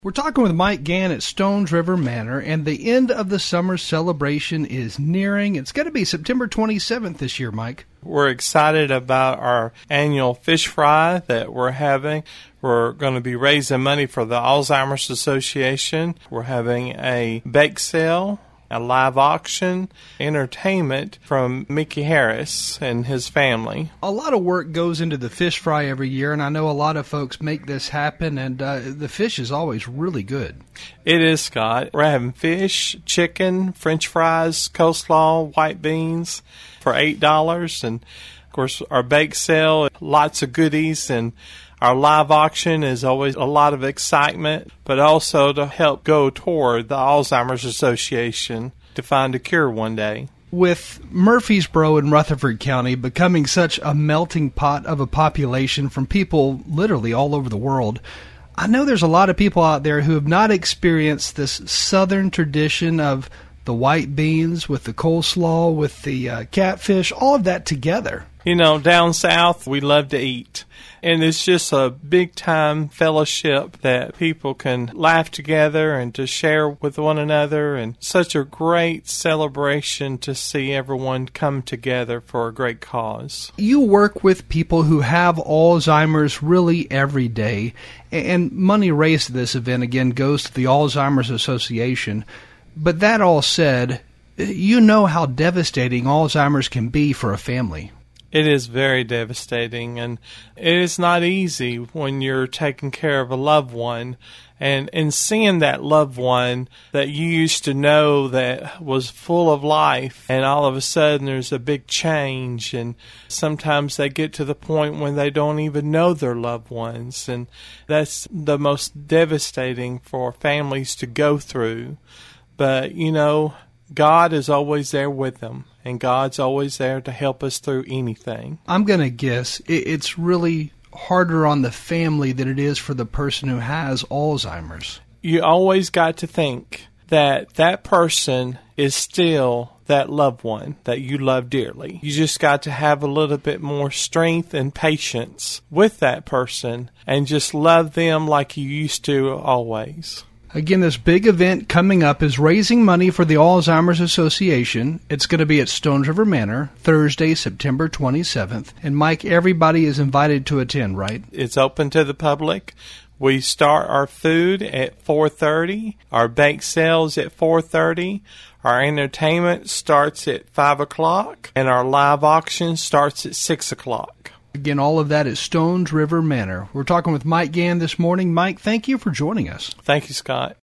We're talking with Mike Gann at Stones River Manor, and the end of the summer celebration is nearing. It's going to be September 27th this year, Mike. We're excited about our annual fish fry that we're having. We're going to be raising money for the Alzheimer's Association. We're having a bake sale, a live auction, entertainment from Mickey Harris and his family. A lot of work goes into the fish fry every year, and I know a lot of folks make this happen, and the fish is always really good. It is, Scott. We're having fish, chicken, French fries, coleslaw, white beans for $8. And, of course, our bake sale, lots of goodies, and our live auction is always a lot of excitement, but also to help go toward the Alzheimer's Association to find a cure one day. With Murfreesboro and Rutherford County becoming such a melting pot of a population from people literally all over the world, I know there's a lot of people out there who have not experienced this southern tradition of the white beans with the coleslaw, with the catfish, all of that together. You know, down south, we love to eat. And it's just a big-time fellowship that people can laugh together and to share with one another. And such a great celebration to see everyone come together for a great cause. You work with people who have Alzheimer's really every day. And money raised at this event, again, goes to the Alzheimer's Association. But that all said, you know how devastating Alzheimer's can be for a family. It is very devastating, and it is not easy when you're taking care of a loved one and seeing that loved one that you used to know that was full of life, and all of a sudden there's a big change, and sometimes they get to the point when they don't even know their loved ones, and that's the most devastating for families to go through. But, you know, God is always there with them, and God's always there to help us through anything. I'm going to guess it's really harder on the family than it is for the person who has Alzheimer's. You always got to think that that person is still that loved one that you love dearly. You just got to have a little bit more strength and patience with that person and just love them like you used to always. Again, this big event coming up is raising money for the Alzheimer's Association. It's going to be at Stones River Manor, Thursday, September 27th. And, Mike, everybody is invited to attend, right? It's open to the public. We start our food at 4:30. Our bake sales at 4:30. Our entertainment starts at 5 o'clock. And our live auction starts at 6 o'clock. Again, all of that is Stones River Manor. We're talking with Mike Gann this morning. Mike, thank you for joining us. Thank you, Scott.